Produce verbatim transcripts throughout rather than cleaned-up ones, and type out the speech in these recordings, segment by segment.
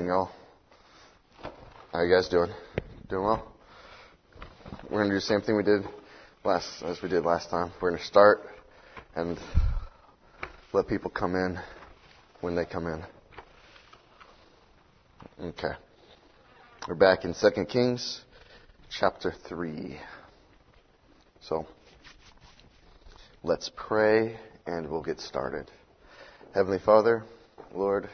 morning, y'all. How you guys doing? Doing well? We're going to do the same thing we did last, as we did last time. We're going to start and let people come in when they come in. Okay. We're back in Second Kings, chapter three. So, let's pray and we'll get started. Heavenly Father, Lord,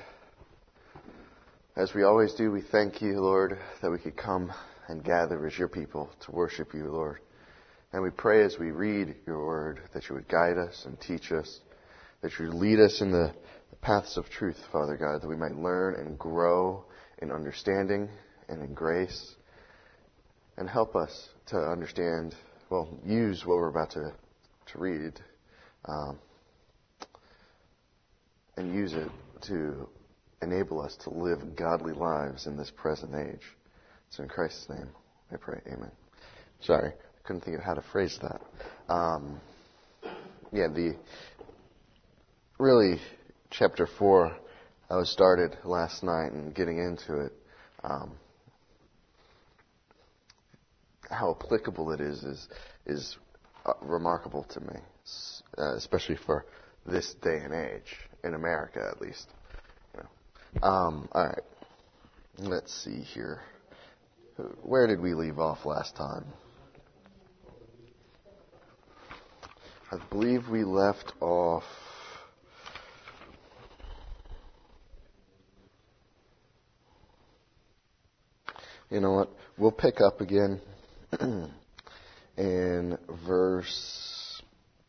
as we always do, we thank you, Lord, that we could come and gather as your people to worship you, Lord. And we pray as we read your word that you would guide us and teach us, that you would lead us in the paths of truth, Father God, that we might learn and grow in understanding and in grace, and help us to understand, well, use what we're about to, to read, um, and use it to enable us to live godly lives in this present age. So in Christ's name, I pray, amen. Sorry, I couldn't think of how to phrase that. Um, yeah, the really chapter four, I was started last night and getting into it. Um, how applicable it is is is uh, remarkable to me, uh, especially for this day and age in America, at least. You know. Um, all right, let's see here. Where did we leave off last time? I believe we left off. You know what? We'll pick up again in verse.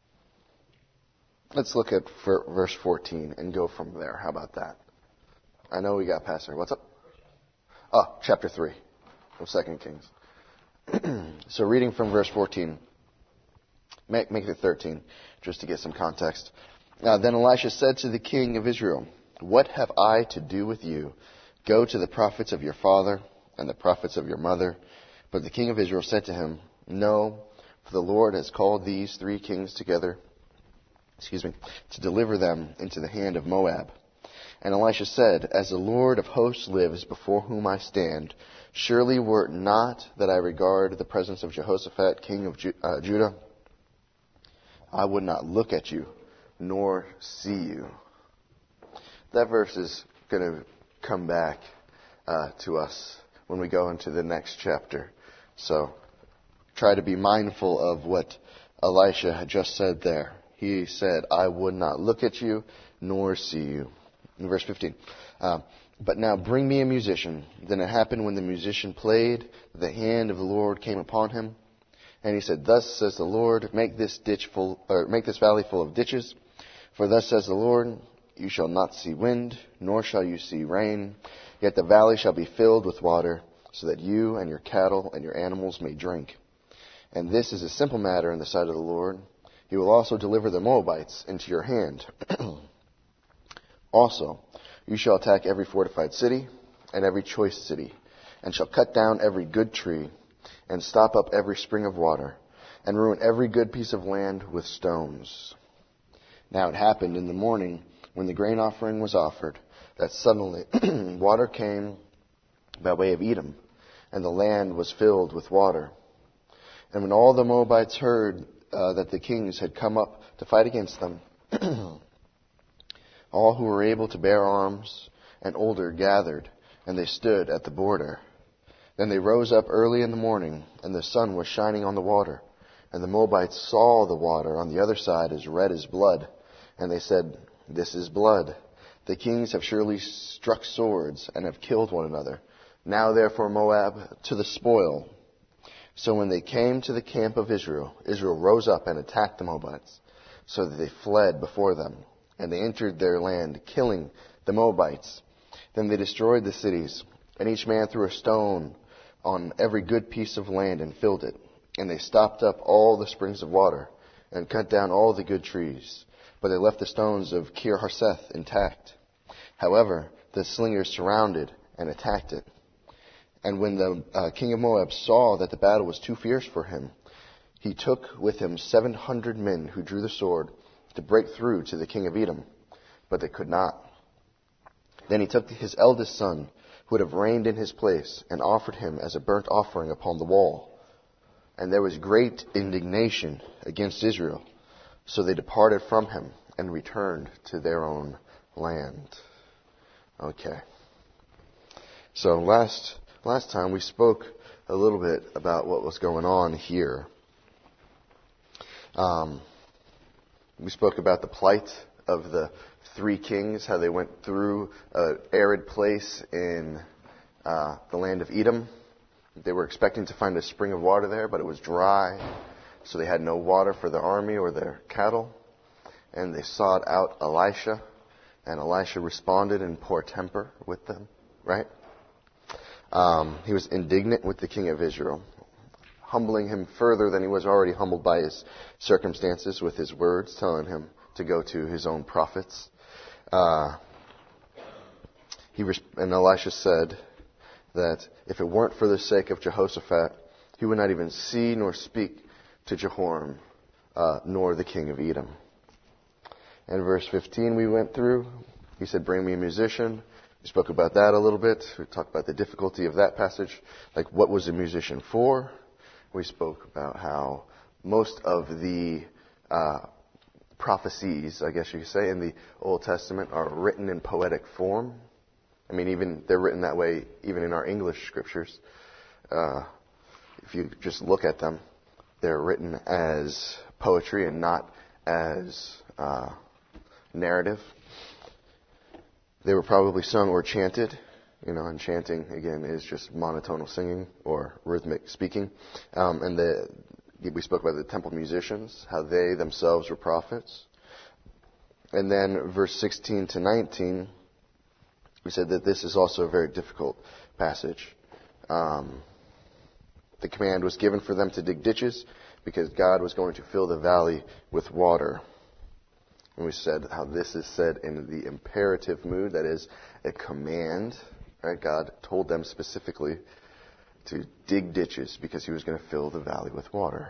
Let's look at verse fourteen and go from there. How about that? I know we got past there. What's up? Oh, chapter three of Second Kings. So reading from verse fourteen. Make, make it thirteen, just to get some context. Uh, then Elisha said to the king of Israel, "What have I to do with you? Go to the prophets of your father and the prophets of your mother." But the king of Israel said to him, "No, for the Lord has called these three kings together, excuse me, to deliver them into the hand of Moab." And Elisha said, "As the Lord of hosts lives, before whom I stand, surely were it not that I regard the presence of Jehoshaphat, king of Ju- uh, Judah, I would not look at you, nor see you." That verse is going to come back uh, to us when we go into the next chapter. So try to be mindful of what Elisha had just said there. He said, "I would not look at you, nor see you." In verse fifteen, uh, "But now bring me a musician." Then it happened when the musician played, the hand of the Lord came upon him. And he said, "Thus says the Lord, make this ditch full, or make this valley full of ditches. For thus says the Lord, you shall not see wind, nor shall you see rain. Yet the valley shall be filled with water, so that you and your cattle and your animals may drink. And this is a simple matter in the sight of the Lord. He will also deliver the Moabites into your hand. Also, you shall attack every fortified city and every choice city, and shall cut down every good tree, and stop up every spring of water, and ruin every good piece of land with stones." Now it happened in the morning, when the grain offering was offered, that suddenly water came by way of Edom, and the land was filled with water. And when all the Moabites heard uh, that the kings had come up to fight against them, all who were able to bear arms and older gathered, and they stood at the border. Then they rose up early in the morning, and the sun was shining on the water. And the Moabites saw the water on the other side as red as blood. And they said, "This is blood. The kings have surely struck swords and have killed one another. Now therefore, Moab, to the spoil." So when they came to the camp of Israel, Israel rose up and attacked the Moabites, so that they fled before them. And they entered their land, killing the Moabites. Then they destroyed the cities, and each man threw a stone on every good piece of land and filled it. And they stopped up all the springs of water and cut down all the good trees. But they left the stones of Kir Hareseth intact. However, the slingers surrounded and attacked it. And when the uh, king of Moab saw that the battle was too fierce for him, he took with him seven hundred men who drew the sword to break through to the king of Edom. But they could not. Then he took his eldest son, would have reigned in his place and offered him as a burnt offering upon the wall. And there was great indignation against Israel. So they departed from him and returned to their own land. Okay. So last last time we spoke a little bit about what was going on here. Um, we spoke about the plight of the three kings, how they went through an arid place in uh, the land of Edom. They were expecting to find a spring of water there, but it was dry, so they had no water for their army or their cattle. And they sought out Elisha, and Elisha responded in poor temper with them, right? Um, he was indignant with the king of Israel, humbling him further than he was already humbled by his circumstances with his words, telling him to go to his own prophets. Uh, he res- and Elisha said that if it weren't for the sake of Jehoshaphat, he would not even see nor speak to Jehoram, uh, nor the king of Edom. And verse fifteen we went through. He said, bring me a musician. We spoke about that a little bit. We talked about the difficulty of that passage. Like, what was a musician for? We spoke about how most of the uh, prophecies, I guess you could say, in the Old Testament are written in poetic form. I mean, even they're written that way even in our English scriptures. Uh, if you just look at them, they're written as poetry and not as uh, narrative. They were probably sung or chanted. You know, and chanting, again, is just monotonal singing or rhythmic speaking. Um, and the, we spoke about the temple musicians, how they themselves were prophets. And then verse sixteen to nineteen, we said that this is also a very difficult passage. Um, the command was given for them to dig ditches because God was going to fill the valley with water. And we said how this is said in the imperative mood, that is, a command. Right? God told them specifically to dig ditches because he was going to fill the valley with water.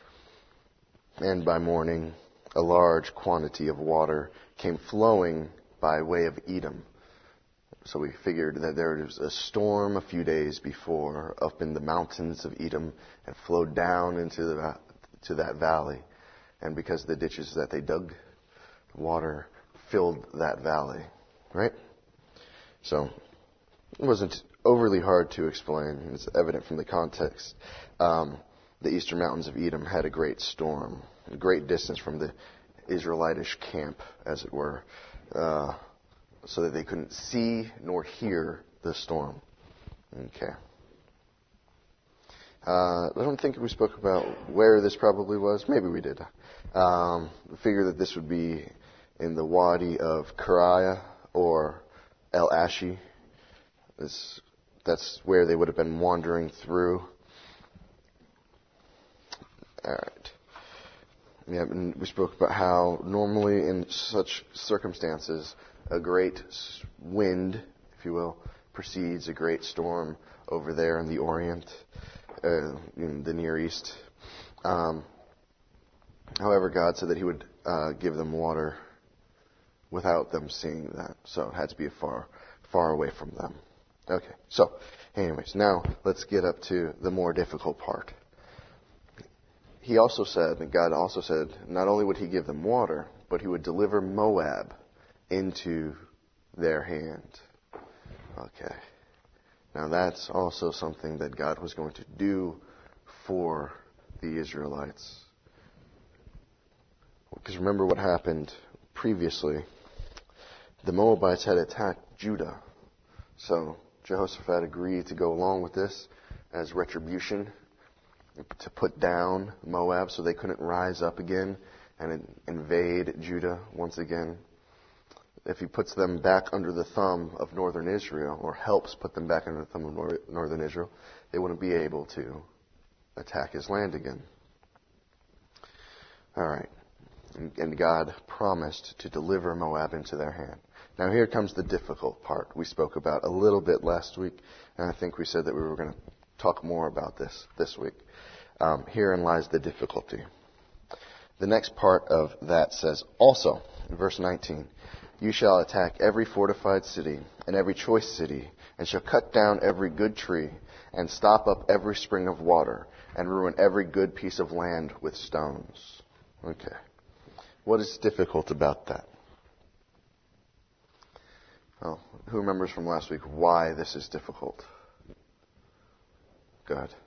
And by morning, a large quantity of water came flowing by way of Edom. So we figured that there was a storm a few days before up in the mountains of Edom and flowed down into the, to that valley. And because of the ditches that they dug, water filled that valley. Right? So it wasn't overly hard to explain. It's evident from the context. Um, the eastern mountains of Edom had a great storm, a great distance from the Israelitish camp, as it were, uh, so that they couldn't see nor hear the storm. Okay. Uh, I don't think we spoke about where this probably was. Maybe we did. Um, I figure that this would be in the Wadi of Kariah or El Ashi. This, that's where they would have been wandering through. All right. Yeah, and we spoke about how normally in such circumstances, a great wind, if you will, precedes a great storm over there in the Orient, uh, in the Near East. Um, however, God said that he would uh, give them water without them seeing that. So it had to be far, far away from them. Okay, so anyways, now let's get up to the more difficult part. He also said, and God also said, not only would he give them water, but he would deliver Moab into their hand. Okay. Now that's also something that God was going to do for the Israelites. Because remember what happened previously. The Moabites had attacked Judah. So Jehoshaphat agreed to go along with this as retribution, to put down Moab so they couldn't rise up again and invade Judah once again. If he puts them back under the thumb of northern Israel, or helps put them back under the thumb of northern Israel, they wouldn't be able to attack his land again. All right. And God promised to deliver Moab into their hand. Now here comes the difficult part we spoke about a little bit last week, and I think we said that we were going to talk more about this this week. Um, herein lies the difficulty. The next part of that says, also, in verse nineteen, you shall attack every fortified city and every choice city and shall cut down every good tree, and stop up every spring of water, and ruin every good piece of land with stones. Okay. What is difficult about that? Well, who remembers from last week why this is difficult? Go ahead.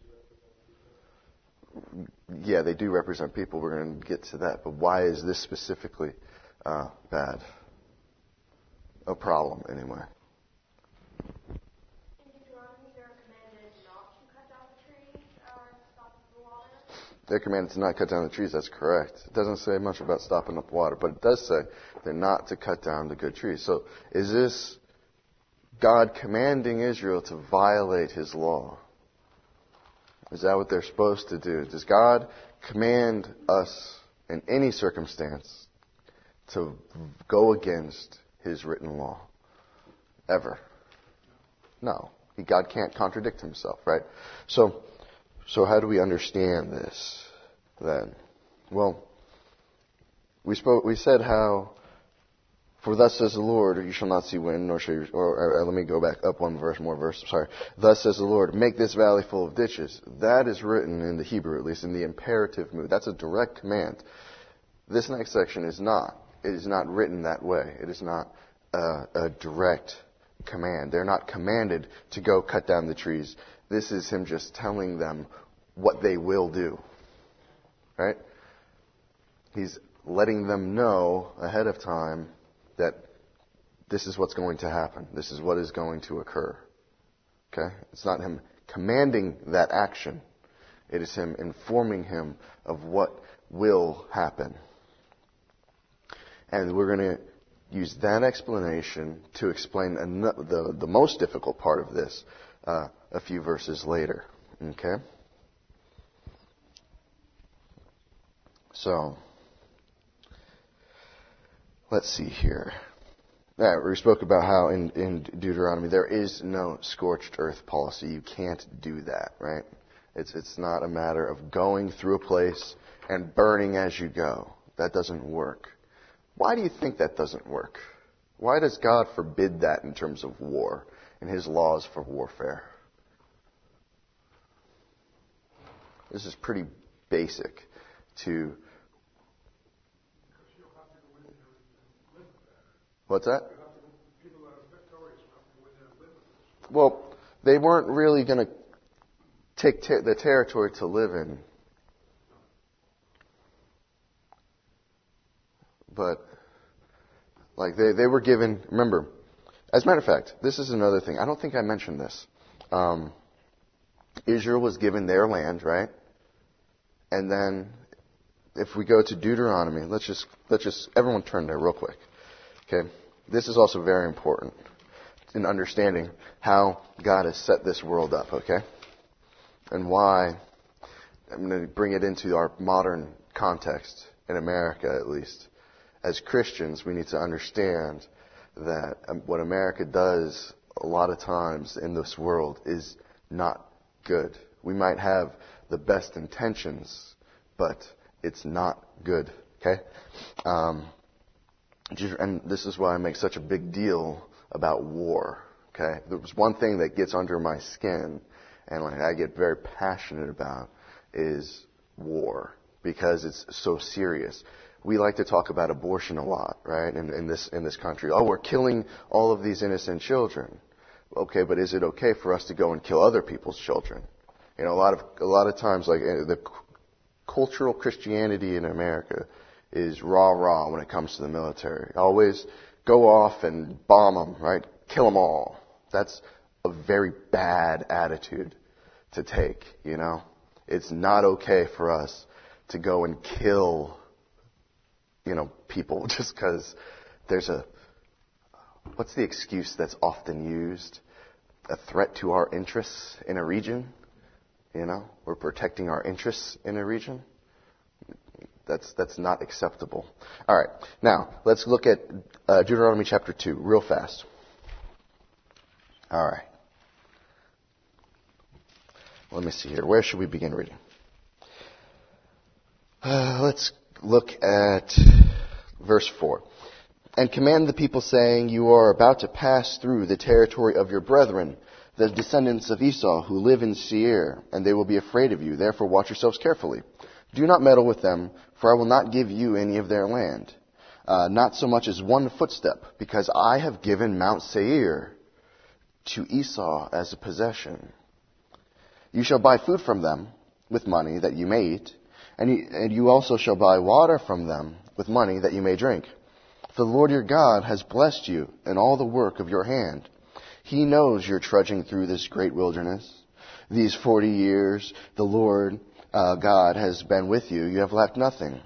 Yeah, they do represent people. We're going to get to that. But why is this specifically uh, bad? A problem, anyway. In Deuteronomy, they're commanded not to cut down the trees or stop the water. They're commanded to not cut down the trees. That's correct. It doesn't say much about stopping up water, but it does say they're not to cut down the good trees. So is this God commanding Israel to violate His law? Is that what they're supposed to do? Does God command us in any circumstance to go against His written law? Ever? No. God can't contradict Himself, right? So, so how do we understand this then? Well, we spoke. We said how, for thus says the Lord, you shall not see wind, nor shall you, or, or, or let me go back up one verse, more verse, sorry. Thus says the Lord, make this valley full of ditches. That is written in the Hebrew, at least in the imperative mood. That's a direct command. This next section is not. It is not written that way. It is not uh, a direct command. They're not commanded to go cut down the trees. This is Him just telling them what they will do. Right? He's letting them know ahead of time that this is what's going to happen. This is what is going to occur. Okay? It's not Him commanding that action. It is Him informing him of what will happen. And we're going to use that explanation to explain an- the, the most difficult part of this uh, a few verses later. Okay? So, let's see here. Yeah, we spoke about how in, in Deuteronomy there is no scorched earth policy. You can't do that, right? It's it's not a matter of going through a place and burning as you go. That doesn't work. Why do you think that doesn't work? Why does God forbid that in terms of war and His laws for warfare? This is pretty basic to... What's that? Well, they weren't really going to take ter- the territory to live in. But, like, they, they were given, remember, as a matter of fact, this is another thing. I don't think I mentioned this. Um, Israel was given their land, right? And then, if we go to Deuteronomy, let's just, let's just, everyone turn there real quick. Okay? This is also very important in understanding how God has set this world up, okay? And why, I'm going to bring it into our modern context, in America at least. As Christians, we need to understand that what America does a lot of times in this world is not good. We might have the best intentions, but it's not good, okay? Um, and this is why I make such a big deal about war, okay? There's one thing that gets under my skin and like I get very passionate about is war because it's so serious. We like to talk about abortion a lot, right? In, in this in this country, oh, we're killing all of these innocent children. Okay, but is it okay for us to go and kill other people's children? You know, a lot of a lot of times, like the cultural Christianity in America is rah rah when it comes to the military. Always go off and bomb them, right? Kill them all. That's a very bad attitude to take. You know, it's not okay for us to go and kill, you know, people just because there's a, what's the excuse that's often used? A threat to our interests in a region. You know, we're protecting our interests in a region. That's that's not acceptable. All right, now let's look at uh, Deuteronomy chapter two real fast. All right. Let me see here. Where should we begin reading? Uh, let's look at verse four. And command the people, saying, you are about to pass through the territory of your brethren, the descendants of Esau, who live in Seir, and they will be afraid of you. Therefore watch yourselves carefully. Do not meddle with them, for I will not give you any of their land, uh, not so much as one footstep, because I have given Mount Seir to Esau as a possession. You shall buy food from them with money that you may eat, and you, and you also shall buy water from them with money that you may drink. For the Lord your God has blessed you in all the work of your hand. He knows you're trudging through this great wilderness. These forty years the Lord uh, God has been with you. You have lacked nothing.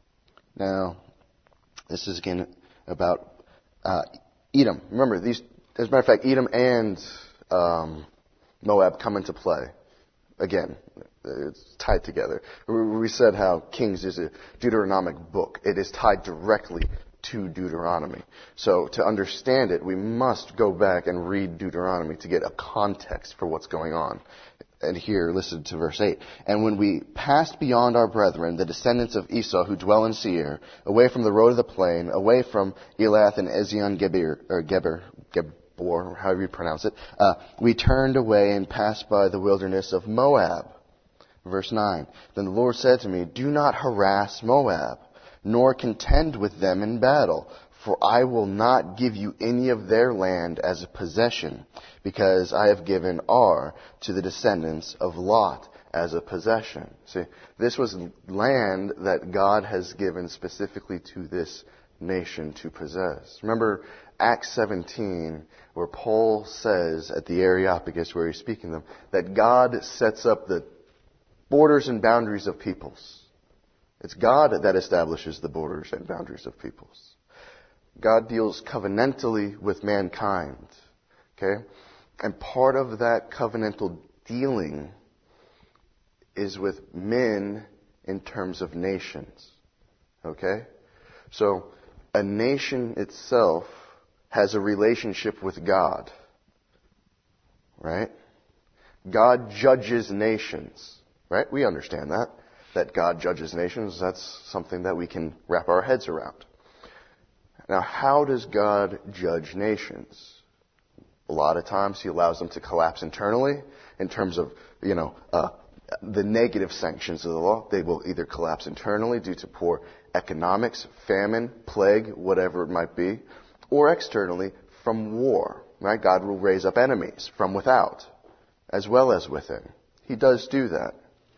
Now, this is again about uh, Edom. Remember, these, as a matter of fact, Edom and um, Moab come into play. Again, it's tied together. We said how Kings is a Deuteronomic book. It is tied directly to Deuteronomy. So to understand it, we must go back and read Deuteronomy to get a context for what's going on. And here, listen to verse eight. And when we passed beyond our brethren, the descendants of Esau who dwell in Seir, away from the road of the plain, away from Elath and Ezion Geber, or Geber, Geber, or however you pronounce it, uh, we turned away and passed by the wilderness of Moab. Verse nine. Then the Lord said to me, do not harass Moab, nor contend with them in battle, for I will not give you any of their land as a possession, because I have given Ar to the descendants of Lot as a possession. See, this was land that God has given specifically to this nation to possess. Remember Acts seventeen, where Paul says at the Areopagus, where he's speaking to them, that God sets up the borders and boundaries of peoples. It's God that establishes the borders and boundaries of peoples. God deals covenantally with mankind. Okay? And part of that covenantal dealing is with men in terms of nations. Okay? So, a nation itself has a relationship with God. Right? God judges nations. Right? We understand that. That God judges nations, that's something that we can wrap our heads around. Now, how does God judge nations? A lot of times He allows them to collapse internally in terms of, you know, uh, the negative sanctions of the law. They will either collapse internally due to poor economics, famine, plague, whatever it might be, or externally from war. Right? God will raise up enemies from without as well as within. He does do that.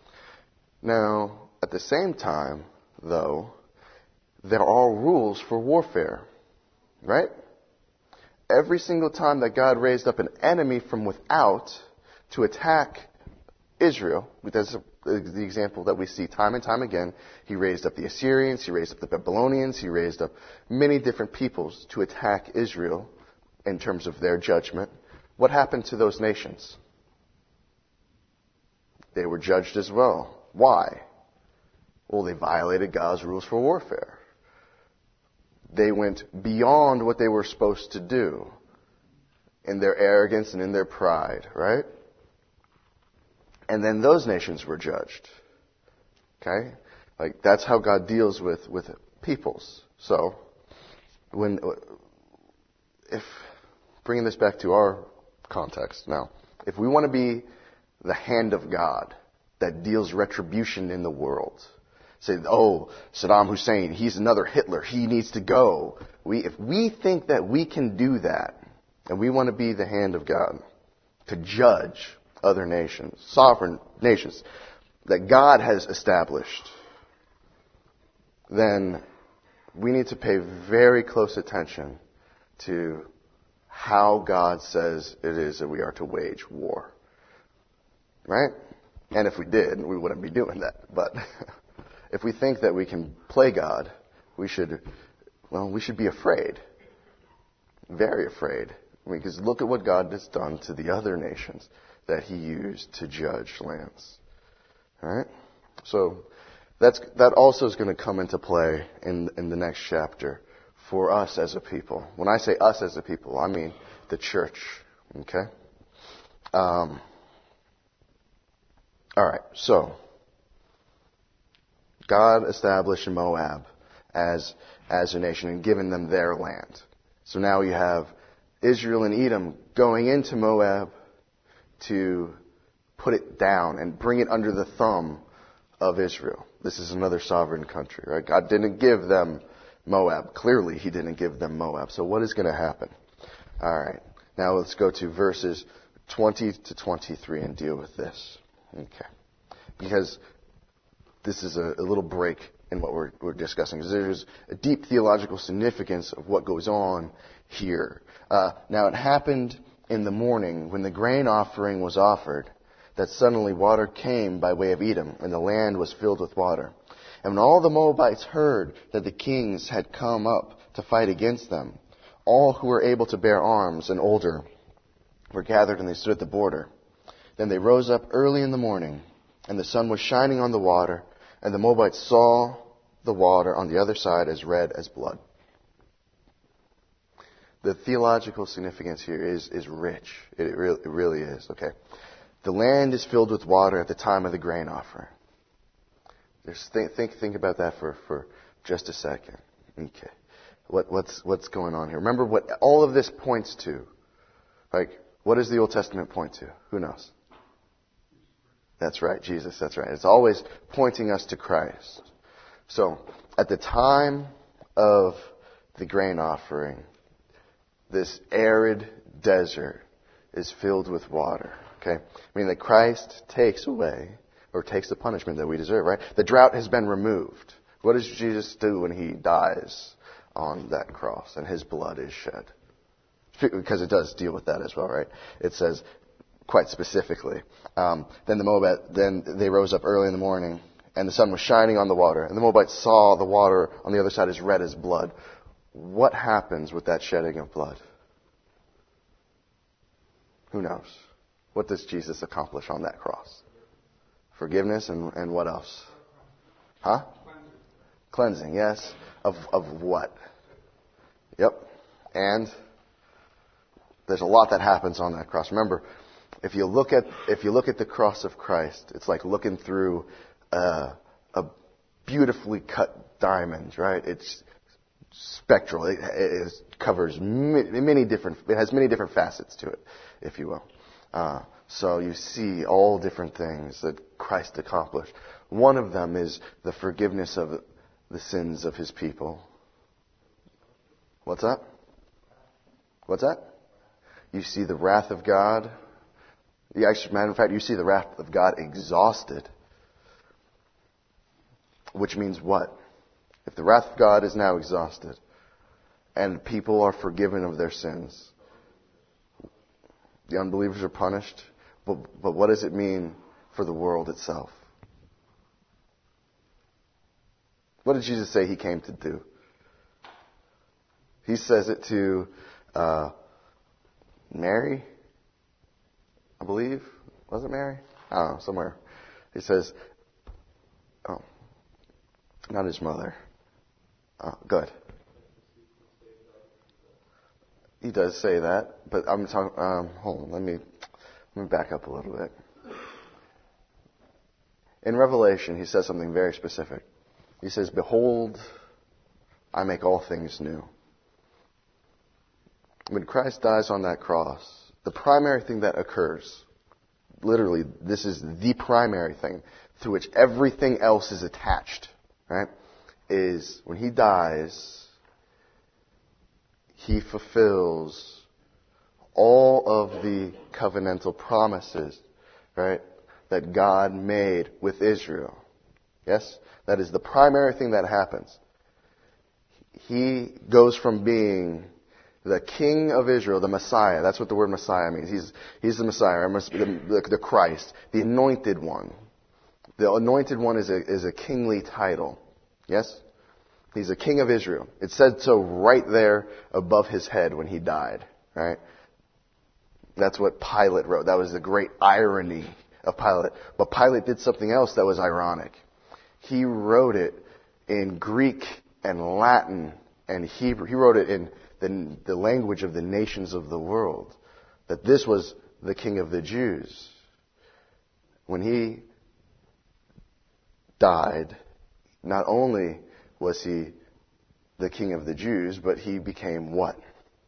Now, at the same time, though, there are rules for warfare, right? Every single time that God raised up an enemy from without to attack Israel, that's the example that we see time and time again. He raised up the Assyrians, He raised up the Babylonians, He raised up many different peoples to attack Israel in terms of their judgment. What happened to those nations? They were judged as well. Why? Well, they violated God's rules for warfare. They went beyond what they were supposed to do in their arrogance and in their pride, right? And then those nations were judged. Okay? Like, that's how God deals with, with peoples. So, when, if, bringing this back to our context now, if we want to be the hand of God that deals retribution in the world. Say, oh, Saddam Hussein, he's another Hitler. He needs to go. We, if we think that we can do that, and we want to be the hand of God to judge other nations, sovereign nations, that God has established, then we need to pay very close attention to how God says it is that we are to wage war. Right? And if we did, we wouldn't be doing that. But if we think that we can play God, we should, well, we should be afraid. Very afraid. I mean, because look at what God has done to the other nations that He used to judge lands. Alright? So, that's, that also is going to come into play in, in the next chapter for us as a people. When I say us as a people, I mean the church. Okay? Um... All right, so God established Moab as, as a nation and given them their land. So now you have Israel and Edom going into Moab to put it down and bring it under the thumb of Israel. This is another sovereign country, right? God didn't give them Moab. Clearly, He didn't give them Moab. So what is going to happen? All right. Now let's go to verses twenty to twenty-three and deal with this. Okay. Because this is a, a little break in what we're, we're discussing. Because there's a deep theological significance of what goes on here. Uh, now it happened in the morning when the grain offering was offered that suddenly water came by way of Edom, and the land was filled with water. And when all the Moabites heard that the kings had come up to fight against them, all who were able to bear arms and older were gathered, and they stood at the border. Then they rose up early in the morning, and the sun was shining on the water, and the Moabites saw the water on the other side as red as blood. The theological significance here is, is rich. It, re- it really is, okay? The land is filled with water at the time of the grain offering. Just think, think, think about that for, for just a second. Okay. What, what's, what's going on here? Remember what all of this points to. Like, what does the Old Testament point to? Who knows? That's right, Jesus, that's right. It's always pointing us to Christ. So, at the time of the grain offering, this arid desert is filled with water. Okay? I mean that Christ takes away, or takes the punishment that we deserve, right? The drought has been removed. What does Jesus do when He dies on that cross and His blood is shed? Because it does deal with that as well, right? It says quite specifically, um, then the Moabite, then they rose up early in the morning, and the sun was shining on the water, and the Moabites saw the water on the other side as red as blood. What happens with that shedding of blood? Who knows? What does Jesus accomplish on that cross? Forgiveness and, and what else? Huh? Cleansing, yes. Of of what? Yep. And there's a lot that happens on that cross. Remember, if you look at if you look at the cross of Christ, it's like looking through a, a beautifully cut diamond, right? It's spectral. It, it covers many, many different. It has many different facets to it, if you will. Uh, so you see all different things that Christ accomplished. One of them is the forgiveness of the sins of His people. What's that? What's that? You see the wrath of God. Yeah, matter of fact, you see the wrath of God exhausted. Which means what? If the wrath of God is now exhausted and people are forgiven of their sins, the unbelievers are punished, but, but what does it mean for the world itself? What did Jesus say He came to do? He says it to uh, Mary, I believe. Was it Mary? I don't know, somewhere. He says, oh, not His mother. Oh, good. He does say that, but I'm talking. Um, hold on, let me let me back up a little bit. In Revelation, He says something very specific. He says, "Behold, I make all things new." When Christ dies on that cross, the primary thing that occurs, literally, this is the primary thing through which everything else is attached, right? Is when He dies, He fulfills all of the covenantal promises, right, that God made with Israel. Yes? That is the primary thing that happens. He goes from being the King of Israel, the Messiah. That's what the word Messiah means. He's, he's the Messiah, the, the, the Christ, the Anointed One. The Anointed One is a, is a kingly title. Yes? He's a king of Israel. It said so right there above His head when He died. Right? That's what Pilate wrote. That was the great irony of Pilate. But Pilate did something else that was ironic. He wrote it in Greek and Latin and Hebrew. He wrote it in the, the language of the nations of the world. That this was the King of the Jews. When He died, not only was He the king of the Jews, but he became what?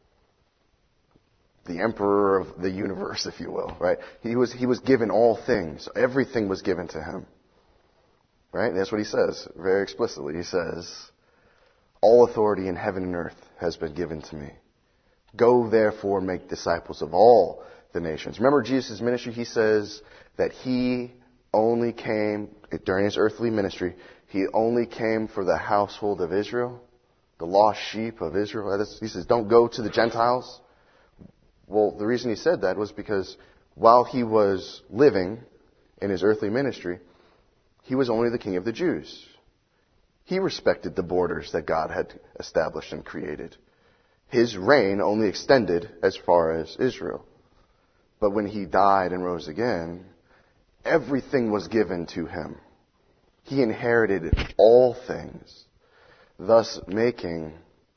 The emperor of the universe, if you will, right? He was, he was given all things. Everything was given to him. Right? That's what he says very explicitly. He says, all authority in heaven and earth has been given to me. Go therefore make disciples of all the nations. Remember Jesus' ministry? He says that he only came, during his earthly ministry, he only came for the household of Israel, the lost sheep of Israel. He says, don't go to the Gentiles. Well, the reason he said that was because while he was living in his earthly ministry, he was only the king of the Jews. He respected the borders that God had established and created. His reign only extended as far as Israel. But when he died and rose again, everything was given to him. He inherited all things, thus making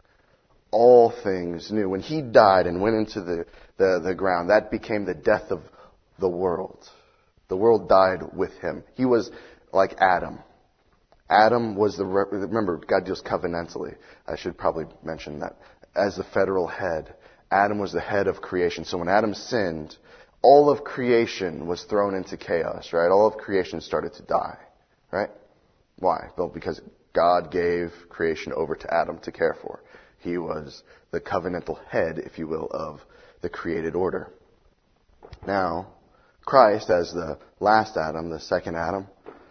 all things new. When he died and went into the, the, the ground, that became the death of the world. The world died with him. He was like Adam. Adam was the, remember, God deals covenantally. I should probably mention that. As the federal head, Adam was the head of creation. So when Adam sinned, all of creation was thrown into chaos, right? All of creation started to die, right? Why? Well, because God gave creation over to Adam to care for. He was the covenantal head, if you will, of the created order. Now, Christ, as the last Adam, the second Adam,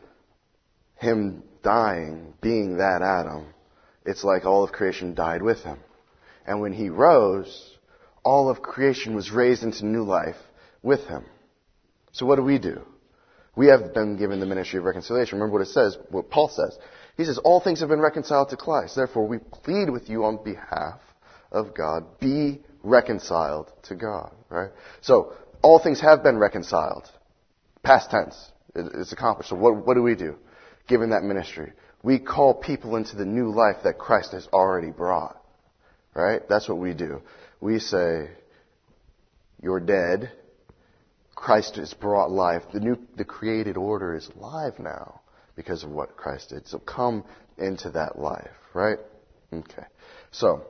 him dying, being that Adam, it's like all of creation died with him. And when he rose, all of creation was raised into new life with him. So what do we do? We have been given the ministry of reconciliation. Remember what it says, what Paul says. He says, all things have been reconciled to Christ. Therefore, we plead with you on behalf of God, be reconciled to God, right? So, all things have been reconciled. Past tense. It's accomplished. So what, what do we do? Given that ministry, we call people into the new life that Christ has already brought. Right? That's what we do. We say, you're dead. Christ has brought life. The new, the created order is alive now because of what Christ did. So come into that life. Right? Okay. So,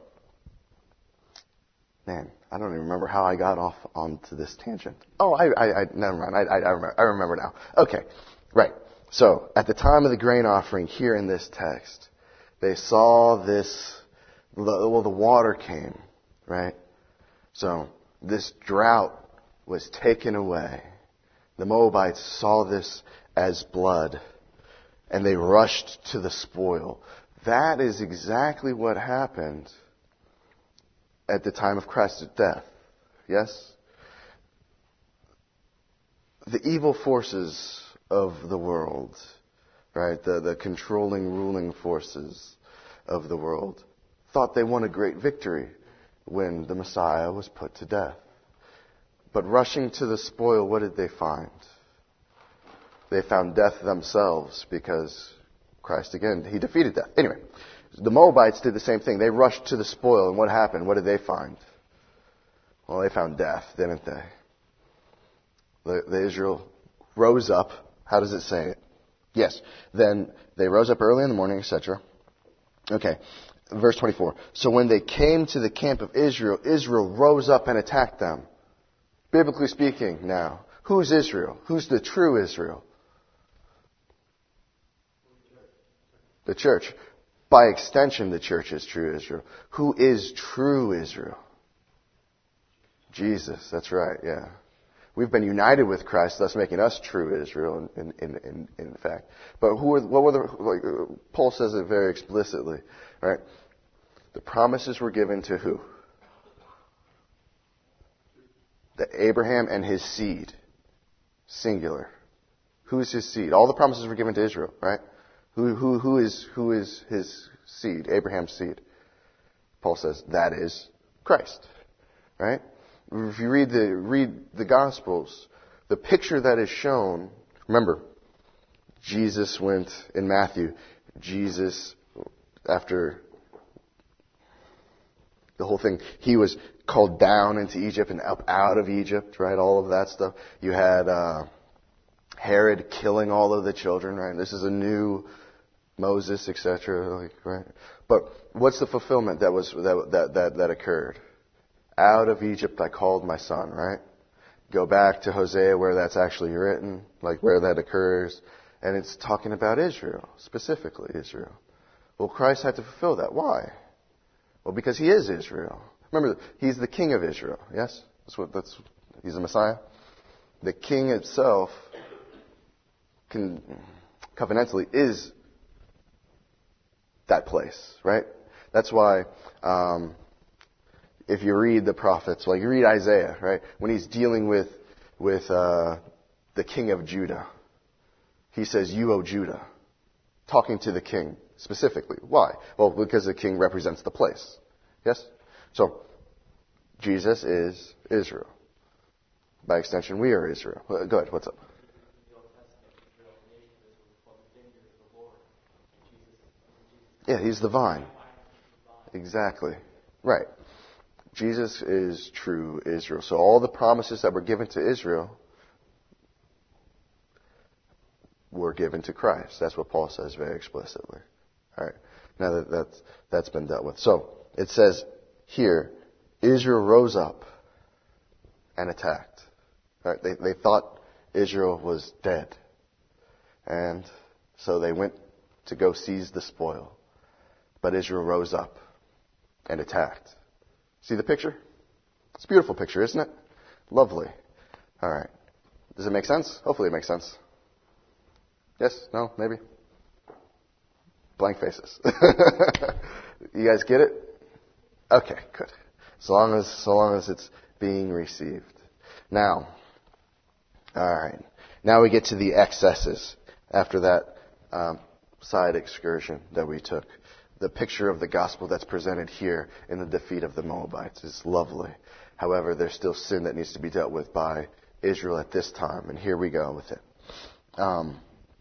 man, I don't even remember how I got off onto this tangent. Oh, I, I, I never mind. I, I, I remember, I remember now. Okay. Right. So, at the time of the grain offering here in this text, they saw this, well, the water came, right? So, this drought was taken away. The Moabites saw this as blood, and they rushed to the spoil. That is exactly what happened at the time of Christ's death. Yes? The evil forces of the world, right? The, the controlling, ruling forces of the world thought they won a great victory when the Messiah was put to death. But rushing to the spoil, what did they find? They found death themselves because Christ, again, he defeated death. Anyway, the Moabites did the same thing. They rushed to the spoil, and what happened? What did they find? Well, they found death, didn't they? The, the Israel rose up. How does it say it? Yes. Then they rose up early in the morning, et cetera. Okay. Verse twenty-four. So when they came to the camp of Israel, Israel rose up and attacked them. Biblically speaking now, who's Israel? Who's the true Israel? The church. By extension, the church is true Israel. Who is true Israel? Jesus. That's right, yeah. We've been united with Christ, thus making us true Israel, in, in, in, in fact. But who are, what were the, like, Paul says it very explicitly, right? The promises were given to who? The Abraham and his seed. Singular. Who's his seed? All the promises were given to Israel, right? Who, who, who is, who is his seed? Abraham's seed. Paul says that is Christ, right? If you read the, read the Gospels, the picture that is shown, remember, Jesus went, in Matthew, Jesus, after the whole thing, he was called down into Egypt and up out of Egypt, right? All of that stuff. You had uh, Herod killing all of the children, right? This is a new Moses, et cetera. Like, right? But what's the fulfillment that was that, that that that occurred? Out of Egypt I called my son, right? Go back to Hosea where that's actually written, like where that occurs, and it's talking about Israel, specifically Israel. Well, Christ had to fulfill that. Why? Well, because he is Israel. Remember, he's the king of Israel. Yes, that's what that's. He's the Messiah. The king itself, can, covenantally, is that place, right? That's why, um, if you read the prophets, like you read Isaiah, right, when he's dealing with with uh, the king of Judah, he says, "You, O Judah," talking to the king specifically. Why? Well, because the king represents the place. Yes. So Jesus is Israel. By extension, we are Israel. Go ahead. What's up? Yeah, he's the vine. Exactly. Right. Jesus is true Israel. So all the promises that were given to Israel were given to Christ. That's what Paul says very explicitly. All right. Now that that's, that's been dealt with. So it says here, Israel rose up and attacked. All right. They, they thought Israel was dead. And so they went to go seize the spoil. But Israel rose up and attacked. See the picture? It's a beautiful picture, isn't it? Lovely. All right. Does it make sense? Hopefully it makes sense. Yes? No? Maybe? Blank faces. You guys get it? Okay, good. So long as, so long as it's being received. Now, all right. Now we get to the excesses after that um, side excursion that we took. The picture of the gospel that's presented here in the defeat of the Moabites is lovely. However, there's still sin that needs to be dealt with by Israel at this time, and here we go with it. Um,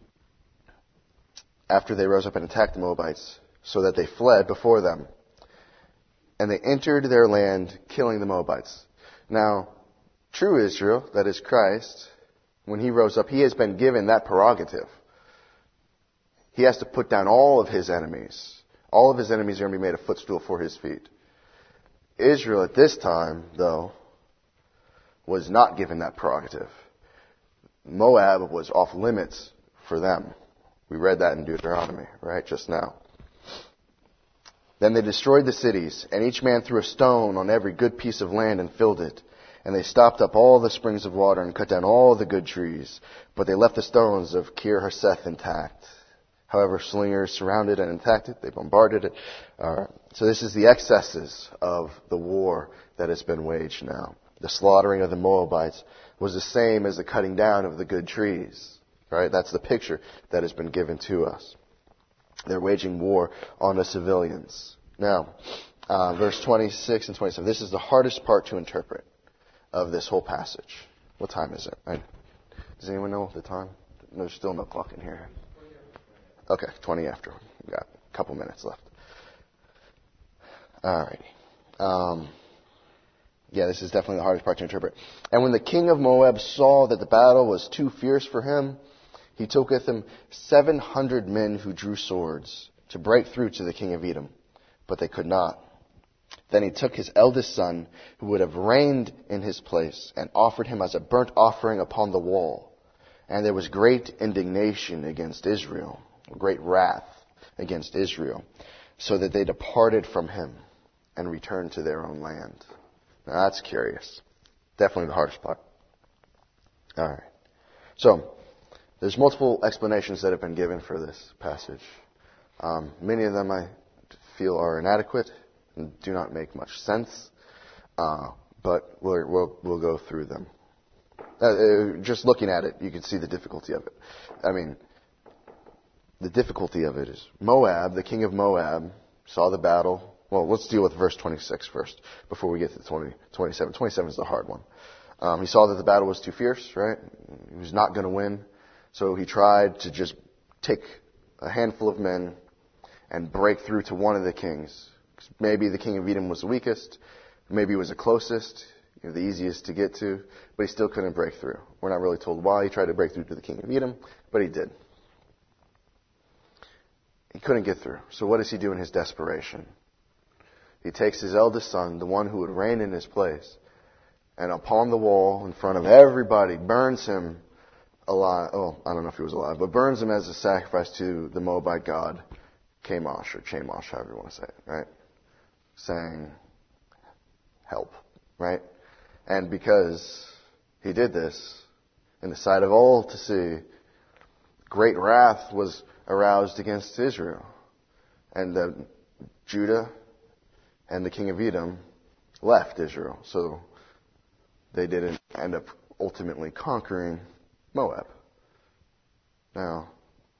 after they rose up and attacked the Moabites, so that they fled before them, and they entered their land, killing the Moabites. Now, true Israel, that is Christ, when he rose up, he has been given that prerogative. He has to put down all of his enemies. All of his enemies are going to be made a footstool for his feet. Israel at this time, though, was not given that prerogative. Moab was off limits for them. We read that in Deuteronomy, right, just now. Then they destroyed the cities, and each man threw a stone on every good piece of land and filled it. And they stopped up all the springs of water and cut down all the good trees. But they left the stones of Kir Hareseth intact. However, slingers surrounded and attacked it. They bombarded it. Uh, so this is the excesses of the war that has been waged now. The slaughtering of the Moabites was the same as the cutting down of the good trees. Right? That's the picture that has been given to us. They're waging war on the civilians. Now, uh, verse twenty-six and twenty-seven. This is the hardest part to interpret of this whole passage. What time is it? I, does anyone know the time? There's still no clock in here. Okay, twenty after. We've got a couple minutes left. All right. Um, yeah, this is definitely the hardest part to interpret. And when the king of Moab saw that the battle was too fierce for him, he took with him seven hundred men who drew swords to break through to the king of Edom, but they could not. Then he took his eldest son, who would have reigned in his place, and offered him as a burnt offering upon the wall. And there was great indignation against Israel. Great wrath against Israel, so that they departed from him and returned to their own land. Now that's curious. Definitely the hardest part. All right. So, there's multiple explanations that have been given for this passage. Um, many of them I feel are inadequate and do not make much sense, uh, but we'll, we'll, we'll go through them. Uh, just looking at it, you can see the difficulty of it. I mean, the difficulty of it is Moab, the king of Moab, saw the battle. Well, let's deal with verse twenty-six first before we get to twenty, twenty-seven. twenty-seven is the hard one. Um, he saw that the battle was too fierce, right? He was not going to win. So he tried to just take a handful of men and break through to one of the kings. Maybe the king of Edom was the weakest. Maybe he was the closest, you know, the easiest to get to. But he still couldn't break through. We're not really told why he tried to break through to the king of Edom, but he did. He couldn't get through. So what does he do in his desperation? He takes his eldest son, the one who would reign in his place, and upon the wall in front of everybody burns him alive. Oh, I don't know if he was alive, but burns him as a sacrifice to the Moabite god, Chemosh, or Chemosh, however you want to say it, right? Saying, help, right? And because he did this, in the sight of all to see, great wrath was aroused against Israel. And uh, Judah and the king of Edom left Israel. So they didn't end up ultimately conquering Moab. Now,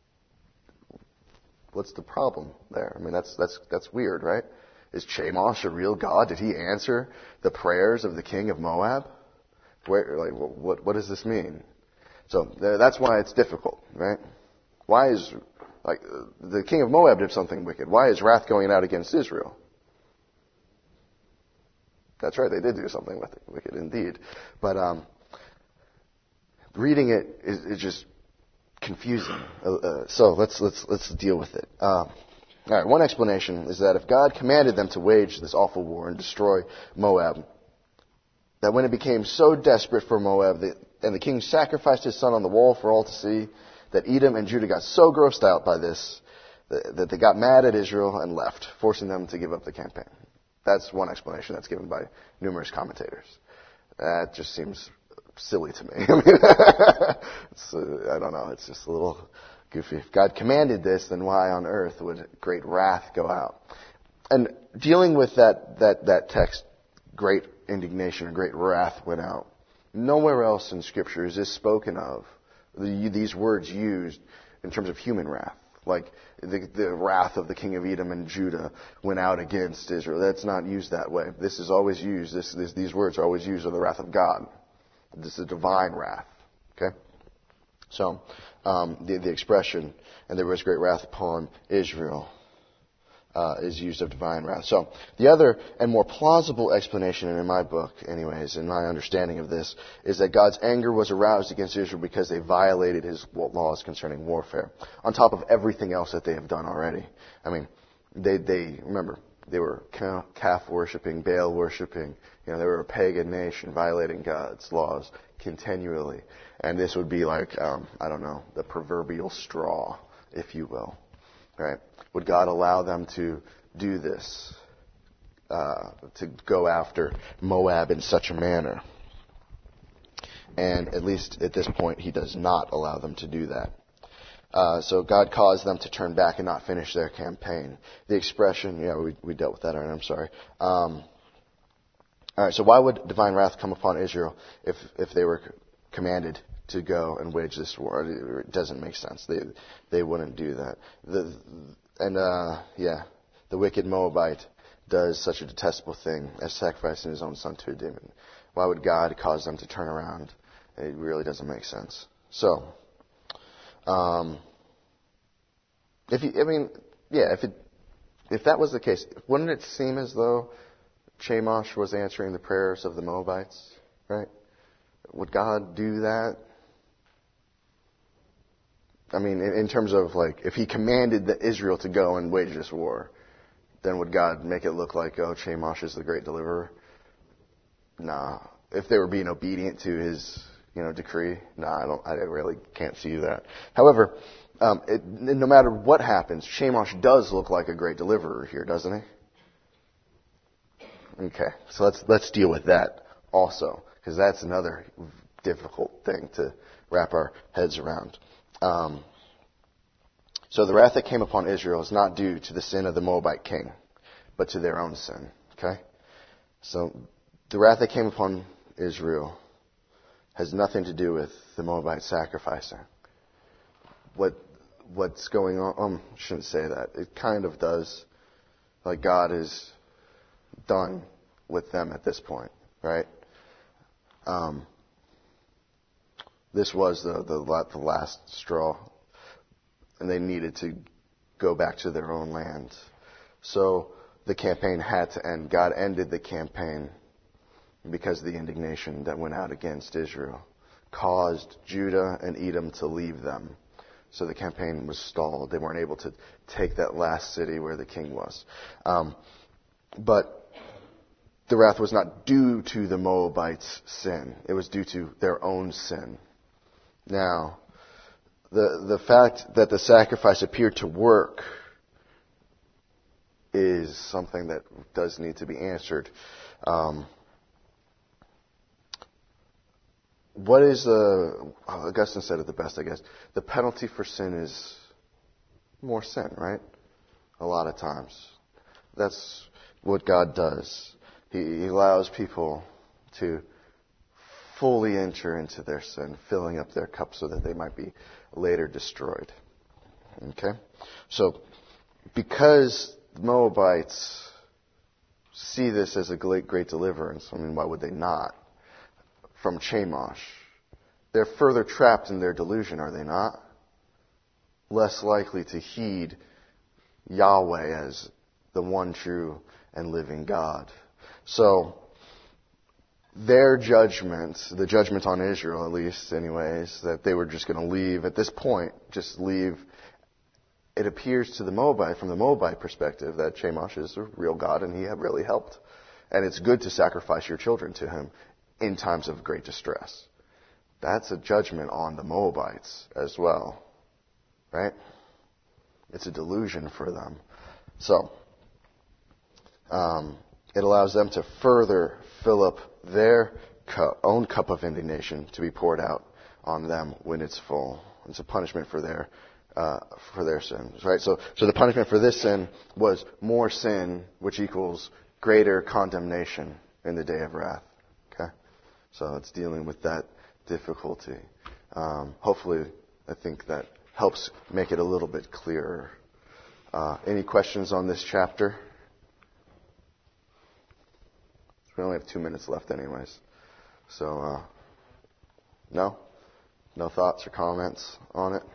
what's the problem there? I mean, that's that's that's weird, right? Is Chemosh a real god? Did he answer the prayers of the king of Moab? Where, like, what what does this mean? So that's why it's difficult, right? Why is like the king of Moab did something wicked? Why is wrath going out against Israel? That's right, they did do something wicked indeed. But um, reading it is, is just confusing. Uh, uh, so let's let's let's deal with it. Uh, all right, one explanation is that if God commanded them to wage this awful war and destroy Moab, that when it became so desperate for Moab, that, and the king sacrificed his son on the wall for all to see, that Edom and Judah got so grossed out by this that, that they got mad at Israel and left, forcing them to give up the campaign. That's one explanation that's given by numerous commentators. That just seems silly to me. I mean, it's, uh, I don't know. It's just a little goofy. If God commanded this, then why on earth would great wrath go out? And dealing with that that that text, great indignation or great wrath went out. Nowhere else in Scripture is this spoken of, the, these words used in terms of human wrath. Like the, the wrath of the king of Edom and Judah went out against Israel. That's not used that way. This is always used, this, this, these words are always used of the wrath of God. This is divine wrath. Okay? So, um, the, the expression, and there was great wrath upon Israel, uh, is used of divine wrath. So, the other and more plausible explanation, and in my book, anyways, in my understanding of this, is that God's anger was aroused against Israel because they violated His laws concerning warfare, on top of everything else that they have done already. I mean, they, they remember, they were calf worshipping, Baal worshipping. You know, they were a pagan nation, violating God's laws continually. And this would be like, um, I don't know, the proverbial straw, if you will, right? Would God allow them to do this, uh, to go after Moab in such a manner? And at least at this point, He does not allow them to do that. Uh, so God caused them to turn back and not finish their campaign. The expression, yeah, we, we dealt with that already, I'm sorry. Um, all right, so why would divine wrath come upon Israel if if they were commanded to go and wage this war? It doesn't make sense. They they wouldn't do that. The, and uh, yeah, the wicked Moabite does such a detestable thing as sacrificing his own son to a demon. Why would God cause them to turn around? It really doesn't make sense. So, um, if you, I mean, yeah, if it if that was the case, wouldn't it seem as though Chemosh was answering the prayers of the Moabites, right? Would God do that? I mean, in, in terms of like, if He commanded the Israel to go and wage this war, then would God make it look like, oh, Chemosh is the great deliverer? Nah. If they were being obedient to His, you know, decree, nah, I don't. I really can't see that. However, um, it, no matter what happens, Chemosh does look like a great deliverer here, doesn't he? Okay, so let's let's deal with that also, because that's another difficult thing to wrap our heads around. Um, so the wrath that came upon Israel is not due to the sin of the Moabite king, but to their own sin. Okay, so the wrath that came upon Israel has nothing to do with the Moabite sacrificing. What what's going on? Um, I shouldn't say that. It kind of does. Like God is done with them at this point, right? Um, this was the, the the last straw, and they needed to go back to their own land. So the campaign had to end. God ended the campaign because the indignation that went out against Israel caused Judah and Edom to leave them. So the campaign was stalled. They weren't able to take that last city where the king was. Um, but the wrath was not due to the Moabites' sin. It was due to their own sin. Now, the the fact that the sacrifice appeared to work is something that does need to be answered. Um, what is the, Augustine said it the best, I guess. The penalty for sin is more sin, right? A lot of times. That's what God does. He, he allows people to fully enter into their sin, filling up their cup so that they might be later destroyed. Okay? So, because the Moabites see this as a great, great deliverance, I mean, why would they not? From Chemosh. They're further trapped in their delusion, are they not? Less likely to heed Yahweh as the one true and living God. So, their judgment, the judgment on Israel at least anyways, that they were just going to leave at this point, just leave. It appears to the Moabite, from the Moabite perspective, that Chemosh is a real God and he really helped. And it's good to sacrifice your children to him in times of great distress. That's a judgment on the Moabites as well. Right? It's a delusion for them. So, um, it allows them to further fill up their cup, own cup of indignation to be poured out on them when it's full. It's a punishment for their uh, for their sins, right? So, so the punishment for this sin was more sin, which equals greater condemnation in the day of wrath. Okay, so it's dealing with that difficulty. Um, hopefully, I think that helps make it a little bit clearer. Uh, any questions on this chapter? We only have two minutes left anyways. So, uh, no? No thoughts or comments on it?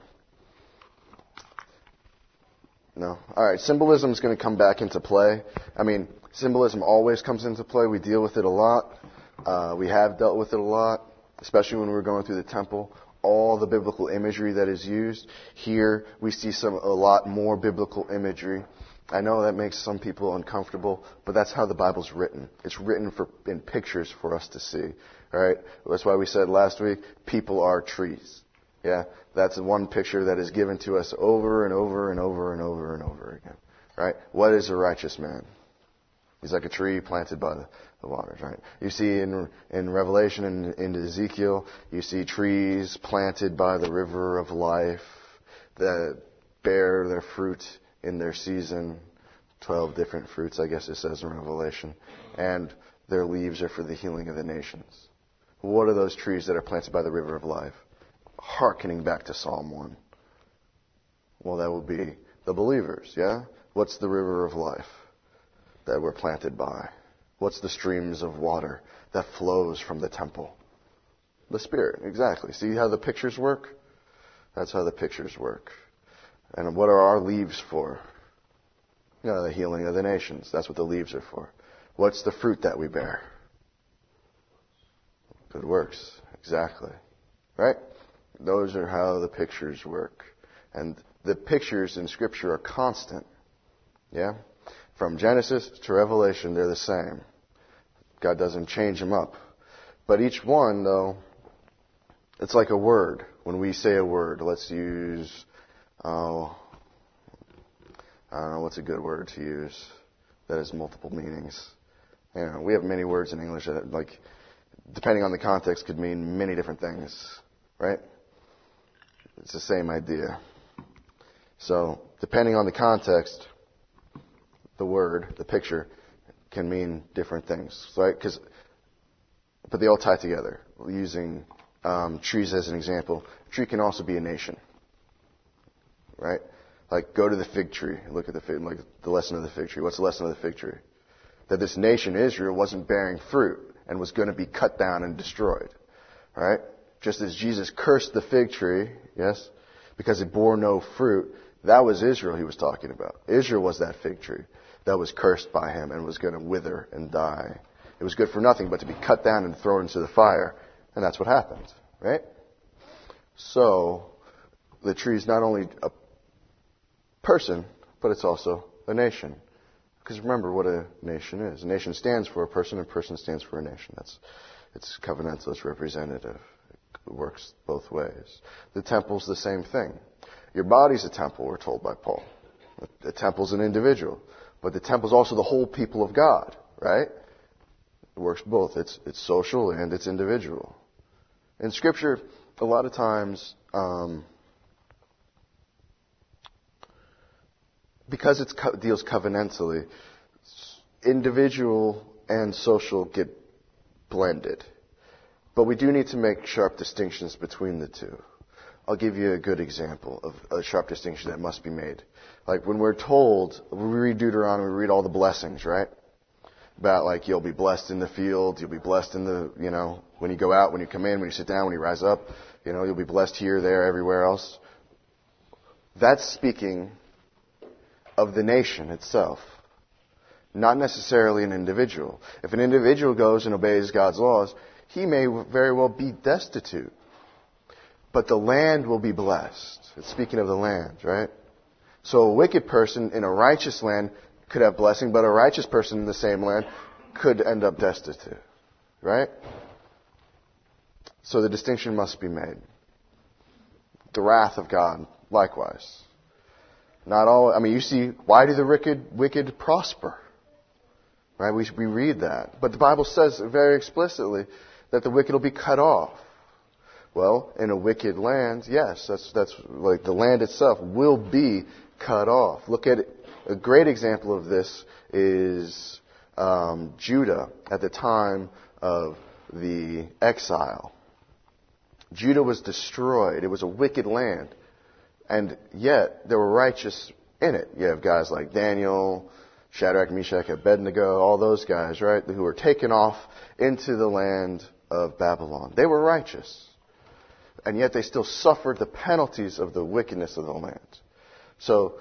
No? Alright, symbolism is going to come back into play. I mean, symbolism always comes into play. We deal with it a lot. Uh, we have dealt with it a lot, especially when we're going through the temple. All the biblical imagery that is used. Here, we see some a lot more biblical imagery. I know that makes some people uncomfortable, but that's how the Bible's written. It's written for in pictures for us to see. All right? That's why we said last week, people are trees. Yeah? That's one picture that is given to us over and over and over and over and over again. Right? What is a righteous man? He's like a tree planted by the, the waters, right? You see in in Revelation and in, in Ezekiel, you see trees planted by the river of life that bear their fruit in their season. Twelve different fruits, I guess it says in Revelation. And their leaves are for the healing of the nations. What are those trees that are planted by the river of life? Hearkening back to Psalm one. Well, that would be the believers, yeah? What's the river of life that we're planted by? What's the streams of water that flows from the temple? The Spirit, exactly. See how the pictures work? That's how the pictures work. And what are our leaves for? You know, the healing of the nations. That's what the leaves are for. What's the fruit that we bear? Good works. Exactly. Right? Those are how the pictures work. And the pictures in Scripture are constant. Yeah? From Genesis to Revelation, they're the same. God doesn't change them up. But each one, though, it's like a word. When we say a word, let's use, oh, I don't know, what's a good word to use that has multiple meanings? You know, we have many words in English that, like, depending on the context, could mean many different things, right? It's the same idea. So, depending on the context, the word, the picture, can mean different things, right? Because, but they all tie together. Using um, trees as an example, a tree can also be a nation, right? Like, go to the fig tree. Look at the fig, like the lesson of the fig tree. What's the lesson of the fig tree? That this nation, Israel, wasn't bearing fruit and was going to be cut down and destroyed, right? Just as Jesus cursed the fig tree, yes, because it bore no fruit. That was Israel he was talking about. Israel was that fig tree that was cursed by him and was going to wither and die. It was good for nothing but to be cut down and thrown into the fire. And that's what happened, right? So, the tree is not only a person, but it's also a nation. Because remember what a nation is. A nation stands for a person, and a person stands for a nation. That's it's covenantal, it's representative. It works both ways. The temple's the same thing. Your body's a temple, we're told by Paul. The temple's an individual. But the temple's also the whole people of God, right? It works both. It's it's social and it's individual. In Scripture, a lot of times, um, because it co- deals covenantally, individual and social get blended. But we do need to make sharp distinctions between the two. I'll give you a good example of a sharp distinction that must be made. Like when we're told, we read Deuteronomy, we read all the blessings, right? About like you'll be blessed in the field, you'll be blessed in the, you know, when you go out, when you come in, when you sit down, when you rise up, you know, you'll be blessed here, there, everywhere else. That's speaking of the nation itself, not necessarily an individual. If an individual goes and obeys God's laws, he may very well be destitute. But the land will be blessed. It's speaking of the land, right? So a wicked person in a righteous land could have blessing, but a righteous person in the same land could end up destitute, right? So the distinction must be made. The wrath of God, likewise. Not all, I mean, you see, why do the wicked, wicked prosper? Right? We, we read that. But the Bible says very explicitly that the wicked will be cut off. Well, in a wicked land, yes, that's that's like the land itself will be cut off. Look at it. A great example of this is um, Judah at the time of the exile. Judah was destroyed. It was a wicked land, and yet there were righteous in it. You have guys like Daniel, Shadrach, Meshach, Abednego, all those guys, right, who were taken off into the land of Babylon. They were righteous. And yet they still suffered the penalties of the wickedness of the land. So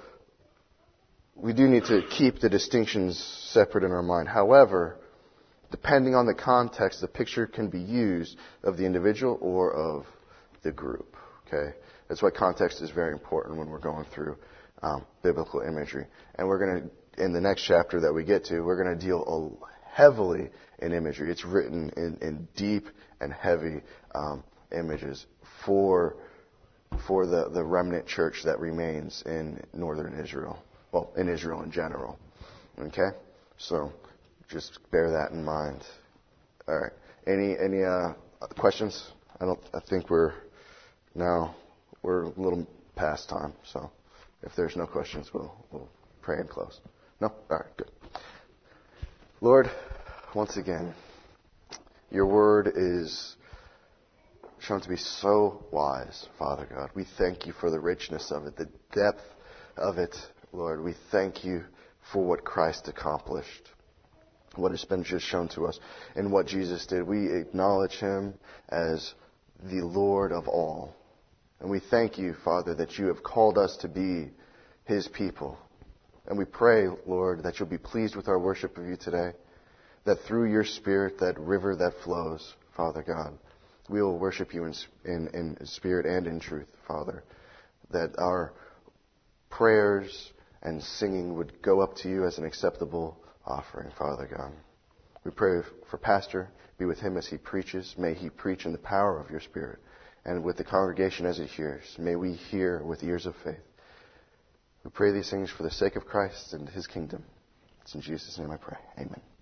we do need to keep the distinctions separate in our mind. However, depending on the context, the picture can be used of the individual or of the group. Okay, that's why context is very important when we're going through um, biblical imagery. And we're going to, in the next chapter that we get to, we're going to deal heavily in imagery. It's written in, in deep and heavy um, images for for the, the remnant church that remains in northern Israel. Well, in Israel in general. Okay? So just bear that in mind. All right. Any any uh, questions? I don't I think we're now we're a little past time, so if there's no questions we'll we'll pray and close. No? All right, good. Lord, once again, your word is shown to be so wise, Father God. We thank you for the richness of it, the depth of it, Lord. We thank you for what Christ accomplished, what has been just shown to us, and what Jesus did. We acknowledge him as the Lord of all. And we thank you, Father, that you have called us to be his people. And we pray, Lord, that you'll be pleased with our worship of you today, that through your Spirit, that river that flows, Father God, we will worship you in, in, in spirit and in truth, Father. That our prayers and singing would go up to you as an acceptable offering, Father God. We pray for Pastor. Be with him as he preaches. May he preach in the power of your Spirit. And with the congregation as it hears, may we hear with ears of faith. We pray these things for the sake of Christ and his kingdom. It's in Jesus' name I pray. Amen.